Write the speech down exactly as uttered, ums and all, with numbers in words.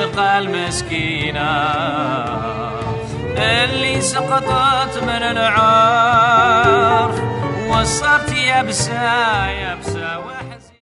تلقى المسكينة اللي سقطت من العرف وصرت يابسة يابسة